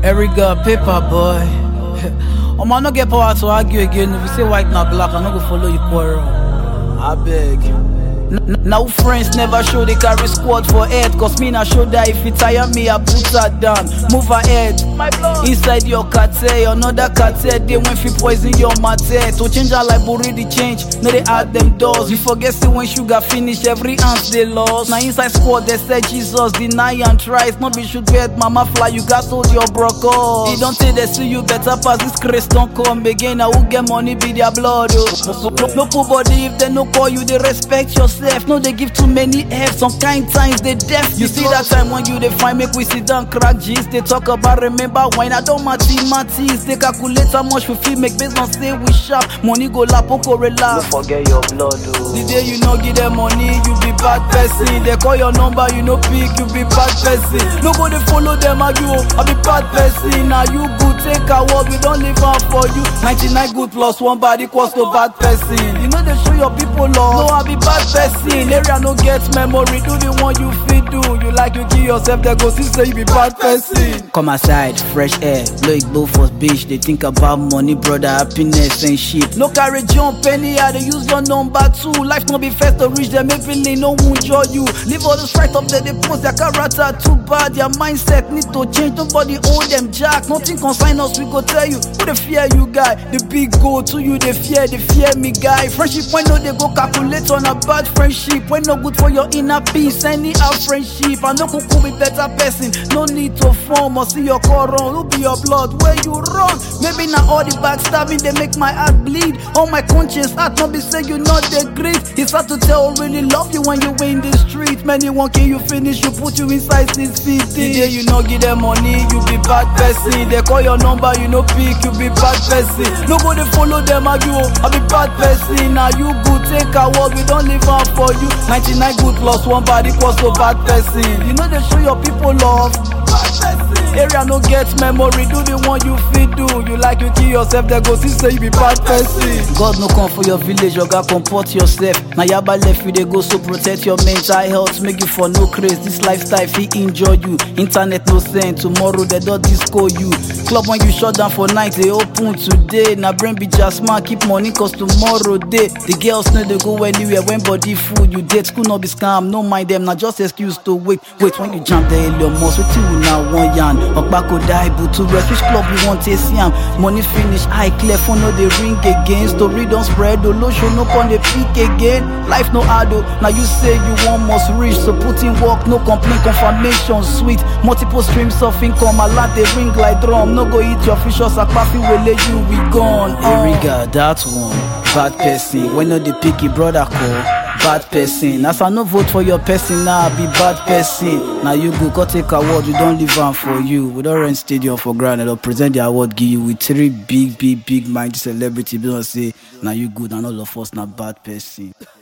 Eriga, paper boy. I no get power to argue again. If you say white na black, I no go follow you quarrel. I beg. Now friends never show they carry squad for head. Cause me na show that if you tire me, I put her down. Move ahead. Inside your cartel, another cartel. They went fi poison your matter. To change our life, but really change. No, they add them doors. You forget see when sugar finish, every ant they lost. Now inside squad, they say Jesus, deny and try. Not be should get mama fly, you got hold your brocos. They don't say they see you better pass this Christ don't come again. Now who get money be their blood, oh. No put body if they no call you, they respect yourself. No, they give too many F, some kind times they deaf. You see that time when you they find make we sit down crack G's. They talk about remember when I don't mathematics. They calculate how much we feel make based on say we sharp. Money go la poco relax. Don't forget your blood, oh. The day you no give them money, you be bad person. They call your number, you no pick, you be bad person. Nobody follow them argue, I be bad person. Now you good, take a walk, we don't live out for you. 99 good plus 1 bad equals to bad person. You know they show your people love. No, I be bad person. Area no get memory, do the one you feel do. You like you kill yourself, they go see say you be bad person. Come aside, fresh air, blow it blow for bitch. They think about money, brother, happiness and shit. No carry jump anyhow, they use your number too. Life no be first to reach them, maybe no one enjoy you. Leave all the straight up there, they post their character too bad. Their mindset need to change, nobody hold them jack. Nothing consign us, we go tell you. Who they fear you guy? The big go to you, they fear me guy. Friendship when no they go calculate on a bad friendship. When no good for your inner peace, any out friendship. I no could be better person. No need to form or see your core run. Who be your blood where you run? Maybe not all the backstabbing they make my heart bleed. All my conscience heart not be say you not the great. It's hard to tell who really love you when you in the street. Many won't kill you finish, you put you inside 650. The day you no give them money, you be bad person. They call your number, you no pick, you be bad person. Nobody follow them argue, I be bad person. Now you good, take a walk, we don't live out for you. 99 good plus 1 bad equals to bad person. You know they show your people love. Area no get memory, do the one you feel do. You like you kill yourself, they go see say you be bad person. God no come for your village, you gotta comport yourself. Now yaba left you they go, so protect your mental health. Make you for no craze, this lifestyle fi enjoy you. Internet no send, tomorrow they don't disco you. Club when you shut down for night, they open today. Now brain be just man, keep money cause tomorrow day. The girls know they go anywhere when body full. You date school no be scam, no mind them, now just excuse to wait. Wait when you jump the Elon Musk, wait till you now one yarn. Okbako die, but to rest, which club you want to see am? Money finish, eye clear, phone no they ring again. Story don't spread, the low show no on the peak again. Life no hard, now you say you want must reach. So put in work, no complaint, confirmation sweet. Multiple streams of income, a lot they ring like drum. No go eat your fish or sakpafi, will let you we gone. Eriga, that one, bad person. When no the picky brother call. Bad person. As I no vote for your person, now I be bad person. Now you go take award, we don't leave one for you. We don't rent stadium for granted or present the award give you with 3 big minded celebrity. Don't say now you good and all of us not bad person.